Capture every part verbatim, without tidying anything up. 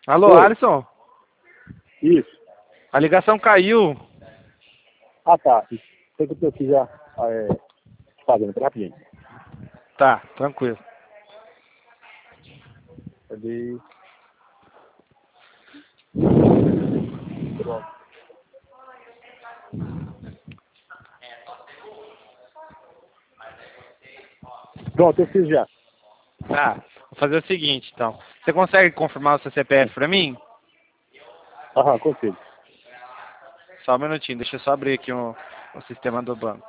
Alô, Oi. Alisson? Isso. A ligação caiu. Ah, tá. Sei que eu fiz já é, fazendo rapidinho. Tá, tranquilo. Cadê? Pronto. Pronto, eu fiz já. Tá, vou fazer o seguinte, então. Você consegue confirmar o seu C P F pra mim? Aham, consigo. Só um minutinho, deixa eu só abrir aqui o, o sistema do banco.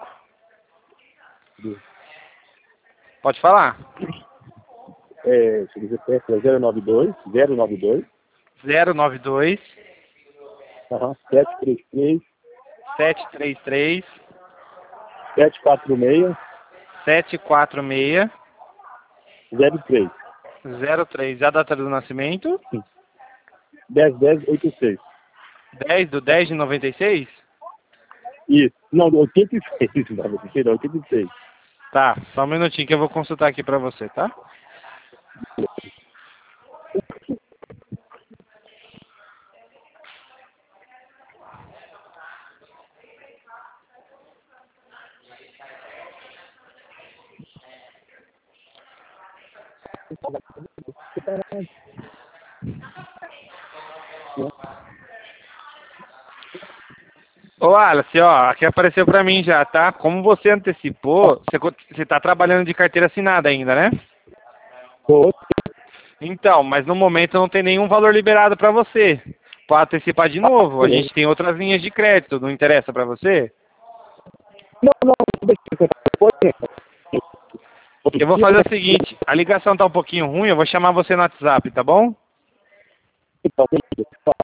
Pode falar? É, deixa eu ver, C P F é zero nove dois, zero nove dois, zero nove dois, aham, sete três três, sete três três, sete quatro seis, sete quatro seis, zero três, zero três. A data do nascimento? dez dez oitenta e seis. dez do dez de noventa e seis? Isso. Não, oitenta e seis, não, mentira, oitenta e seis. Tá, só um minutinho que eu vou consultar aqui pra você, tá? Ô Alice, ó, aqui apareceu pra mim já, tá? Como você antecipou, você, co- você tá trabalhando de carteira assinada ainda, né? Pô, Então, mas no momento não tem nenhum valor liberado pra você. Pode antecipar de novo. A gente tem outras linhas de crédito, não interessa pra você? não, não, deixa eu ver. Eu vou fazer o seguinte, a ligação tá um pouquinho ruim, eu vou chamar você no WhatsApp, tá bom? Então, beleza.